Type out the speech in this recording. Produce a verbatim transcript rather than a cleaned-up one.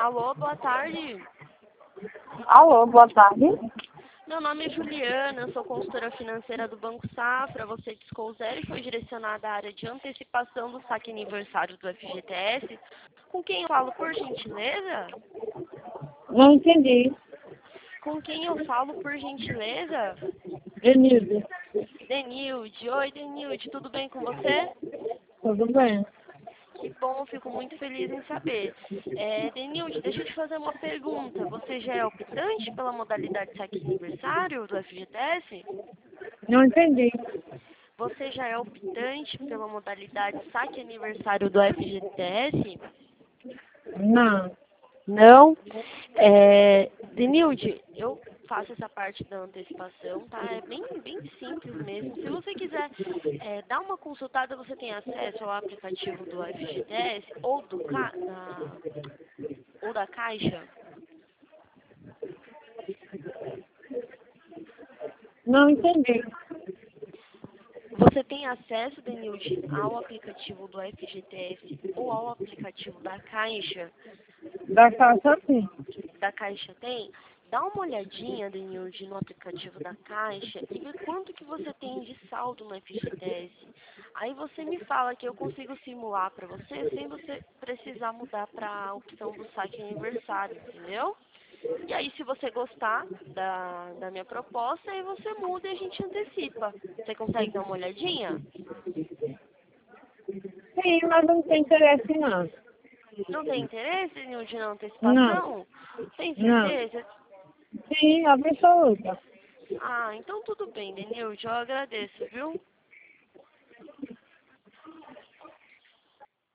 Alô, boa tarde. Alô, boa tarde. Meu nome é Juliana, eu sou consultora financeira do Banco Safra. Você discou zero e foi direcionada à área de antecipação do saque aniversário do F G T S. Com quem eu falo, por gentileza? Não entendi. Com quem eu falo, por gentileza? Denilde, Denilde. Oi, Denilde, tudo bem com você? tudo bem? Que bom, fico muito feliz em saber. É, Denilde, deixa eu te fazer uma pergunta. Você já é optante pela modalidade saque aniversário do F G T S? Não entendi. Você já é optante pela modalidade saque aniversário do F G T S? Não. Não? É, Denilde, eu faço essa parte da antecipação, tá? É bem, bem simples mesmo. Se você quiser é, dar uma consultada, você tem acesso ao aplicativo do F G T S ou, do Ca... da... ou da Caixa? Não entendi. Você tem acesso, Denilde, ao aplicativo do F G T S ou ao aplicativo da Caixa? Da casa sim. Da Caixa tem? Dá uma olhadinha, Denilde, no aplicativo da Caixa e vê quanto que você tem de saldo no F G T S. Aí você me fala que eu consigo simular para você sem você precisar mudar para a opção do saque aniversário, entendeu? E aí, se você gostar da, da minha proposta, aí você muda e a gente antecipa. Você consegue dar uma olhadinha? Sim, mas não tem interesse não. Não tem interesse, Denilde, na Não. antecipação? Tem Não. certeza? Sim, absoluta. Ah, então tudo bem, Denilde, eu agradeço, viu?